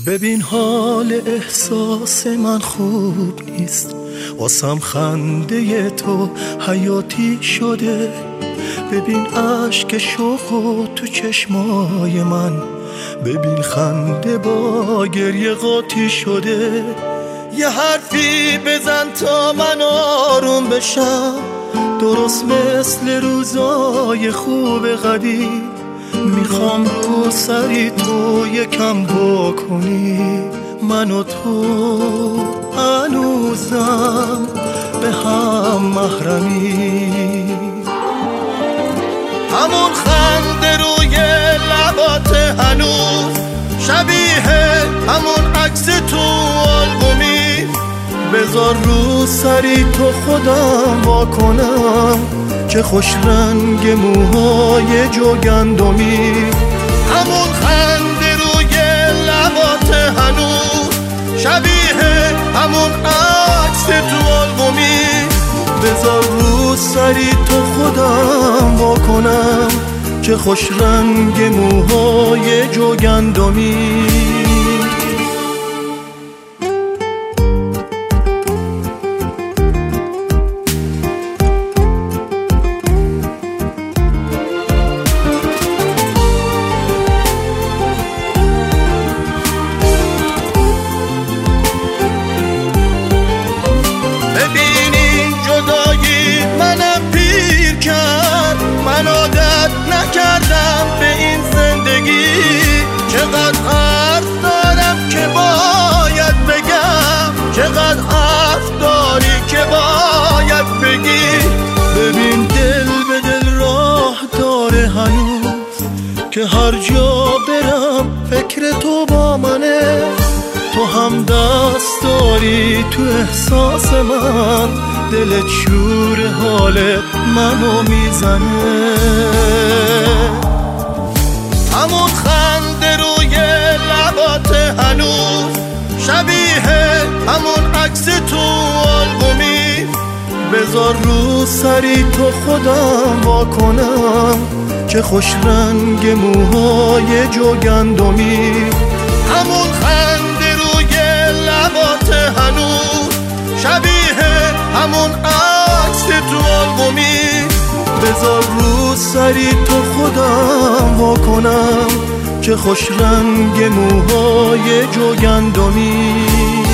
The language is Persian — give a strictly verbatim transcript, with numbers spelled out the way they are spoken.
ببین حال احساس من خوب نیست، واسم خنده تو حیاتی شده. ببین عشق شوق تو چشمای من، ببین خنده با گریه قاطی شده. یه حرفی بزن تا من آروم بشم، درست مثل روزای خوب قدیم. میخوام رو سری تو یکم بکنی، من و تو هنوزم به هم محرمی. همون خنده روی لبات هنوز شبیه همون عکس تو آلبومی. بذار رو سری تو خودم واکنم که خوش رنگ موهای جوگندمی. همون خنده روی لبات هنوز شبیه همون عکس تو آلبومی. بذار رو سری تو خودم واکنم که خوش رنگ موهای جوگندمی. من عادت نکردم به این زندگی، چقدر حرف دارم که باید بگم، چقدر حرف داری که باید بگی. ببین دل به دل راه داره هنوز، که هر جا برم فکر تو با منه. تو هم دست داری تو احساس من، دلت شور حال منو میزنه. همون خنده روی لبات هنوز شبیه همون عکس تو آلبومی. بذار رو سری تو خودم واکنم که خوش رنگ موهای جوگندمی. همون خنده روی لبات هنوز شبیه همون عکس تو آلبومی. بذار رو سری تو خودم واکنم که خوش رنگ موهای جوگندمی.